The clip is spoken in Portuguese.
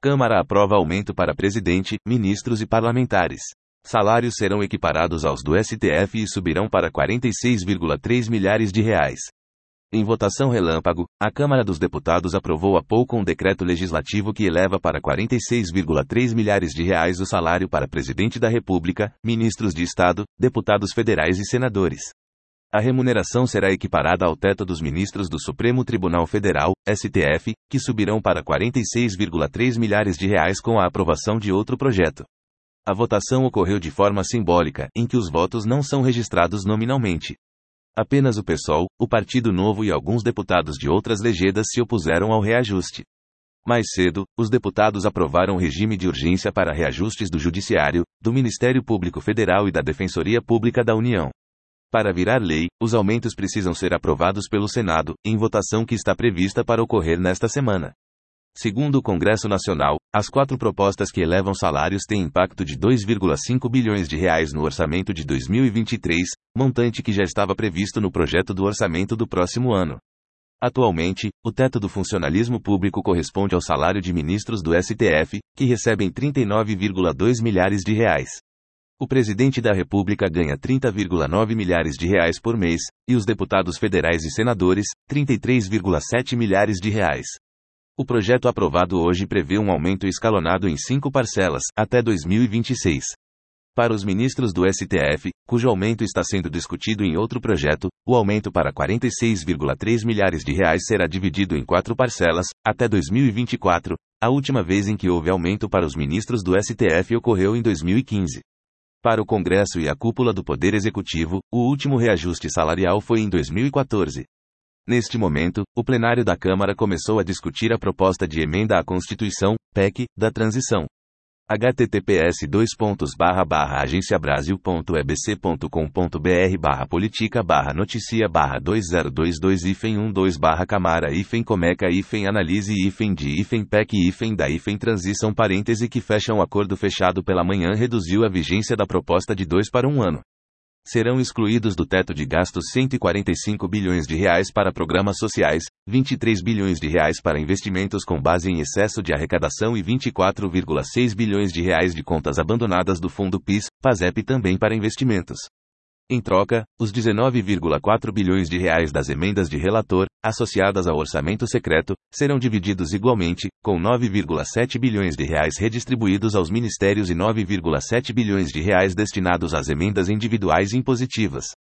Câmara aprova aumento para presidente, ministros e parlamentares. Salários serão equiparados aos do STF e subirão para 46,3 milhares de reais. Em votação relâmpago, a Câmara dos Deputados aprovou há pouco um decreto legislativo que eleva para 46,3 milhares de reais o salário para presidente da República, ministros de Estado, deputados federais e senadores. A remuneração será equiparada ao teto dos ministros do Supremo Tribunal Federal, STF, que subirão para 46,3 milhares de reais com a aprovação de outro projeto. A votação ocorreu de forma simbólica, em que os votos não são registrados nominalmente. Apenas o PSOL, o Partido Novo e alguns deputados de outras legendas se opuseram ao reajuste. Mais cedo, os deputados aprovaram o regime de urgência para reajustes do Judiciário, do Ministério Público Federal e da Defensoria Pública da União. Para virar lei, os aumentos precisam ser aprovados pelo Senado, em votação que está prevista para ocorrer nesta semana. Segundo o Congresso Nacional, as 4 propostas que elevam salários têm impacto de 2,5 bilhões de reais no orçamento de 2023, montante que já estava previsto no projeto do orçamento do próximo ano. Atualmente, o teto do funcionalismo público corresponde ao salário de ministros do STF, que recebem 39,2 milhares de reais. O presidente da República ganha 30,9 milhares de reais por mês, e os deputados federais e senadores, 33,7 milhares de reais. O projeto aprovado hoje prevê um aumento escalonado em 5 parcelas, até 2026. Para os ministros do STF, cujo aumento está sendo discutido em outro projeto, o aumento para 46,3 milhares de reais será dividido em 4 parcelas, até 2024, a última vez em que houve aumento para os ministros do STF ocorreu em 2015. Para o Congresso e a cúpula do Poder Executivo, o último reajuste salarial foi em 2014. Neste momento, o plenário da Câmara começou a discutir a proposta de emenda à Constituição, PEC, da transição. https://agenciabrasil.ebc.com.br/politica/noticia/2022-20fen-2/camara-da-da-transição que fecham o acordo pela manhã reduziu a vigência da proposta de 2 para 1 ano. Serão excluídos do teto de gastos 145 bilhões de reais para programas sociais, 23 bilhões de reais para investimentos com base em excesso de arrecadação e 24,6 bilhões de reais de contas abandonadas do Fundo PIS, PASEP também para investimentos. Em troca, os 19,4 bilhões de reais das emendas de relator, associadas ao orçamento secreto, serão divididos igualmente, com 9,7 bilhões de reais redistribuídos aos ministérios e 9,7 bilhões de reais destinados às emendas individuais impositivas.